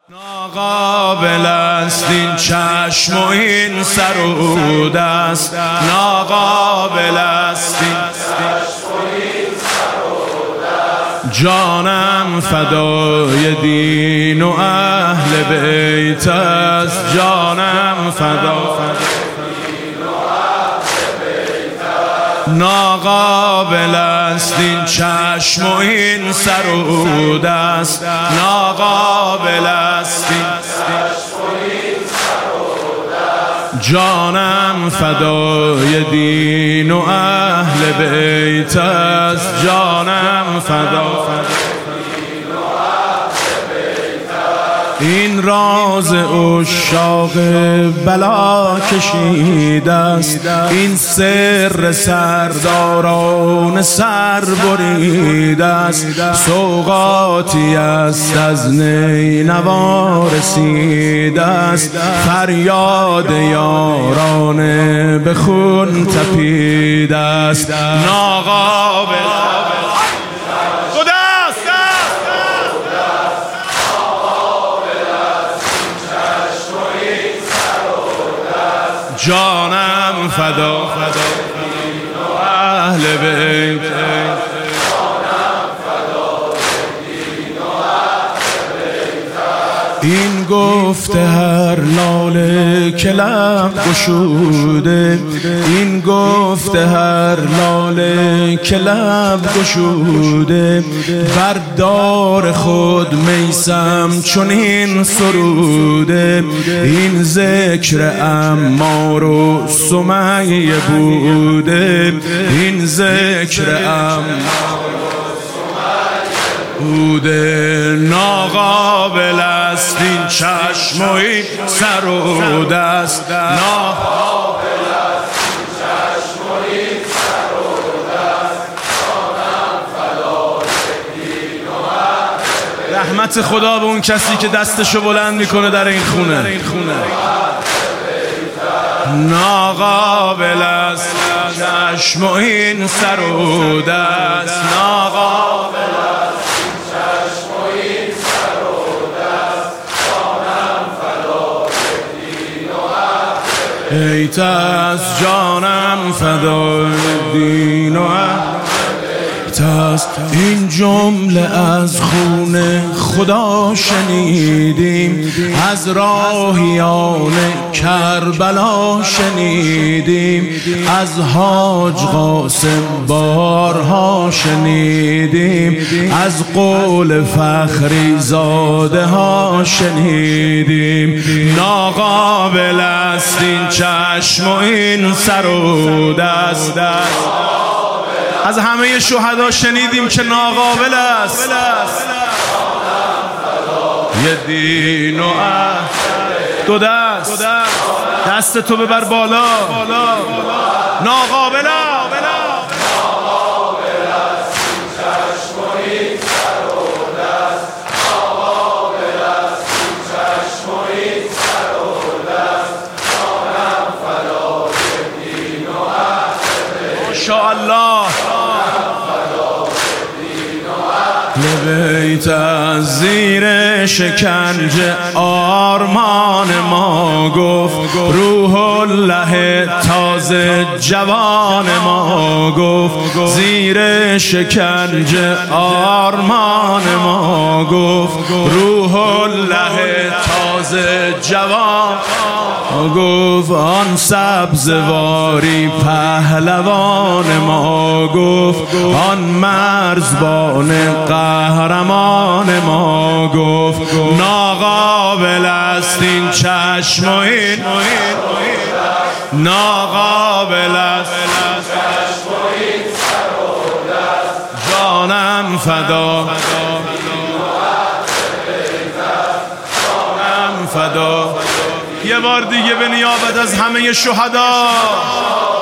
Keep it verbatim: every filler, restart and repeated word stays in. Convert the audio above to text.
ناقابل است این چشم و این سر و دست، ناقابل است این چشم و این سر و دست. جانم فدای دین و اهل بیت است، جانم فدای ناقابل است این چشم و این سر و دست، ناقابل است این چشم و این سر و دست. جانم فدای دین و اهل بیت است، جانم فدای این راز عشاق بلا کشیده است، این سر سرداران سر بریده است. سوغاتی است از نینوا رسیده است، فریاد یاران به خون تپیده است. ناقابل جانم فدا دین و اهل بیت، جانم فدا دین و اهل بیت. این گفته هر لاله که لب گشوده، این گفته هر لاله که لب گشوده. بر دار خود میسم چنین سروده، این ذکر عمار و سمیه بوده، این ذکر عمار بوده. ناقابل است این چشم و این سر و دست، ناقابل است این چشم و این سر و دست. جانم فدای دین و اهل بیت. رحمت خدا به اون کسی که دستشو بلند میکنه در این خونه. ناقابل است چشم و این سر و دست، ناقابل است این چشم و این سر و دست. جانم فدای دین و اهل بیت است، جانم فدای دین و اهل بیت است. این جمله از خون خدا شنیدیم، از راهیان کربلا شنیدیم، از حاج قاسم بارها شنیدیم، از قول فخری زاده ها شنیدیم. ناقابل است این چشم و این سر و دست. از همه شهدا شنیدیم که ناقابل است یه دین و اهل. دو دست دست تو ببر بالا. ناقابل است این چشم و این سر و دست، ناقابل است این چشم و این سر و دست. جانم فدای دین و اهل بیت. ماشاءالله بیت. از زیر شکنجه آرمان ما گفت، روح الله تازه جوان ما گفت. زیر شکنجه آرمان ما گفت، روح الله تازه جوان گفت. آن سبزواری پهلوان ما گفت، آن مرزبان قهرمان ما گفت. ناقابل است این چشم و این، ناقابل است این چشم و این سر و دست. جانم فدا جانم فدا. یه بار دیگه به نیابت از همه شهدا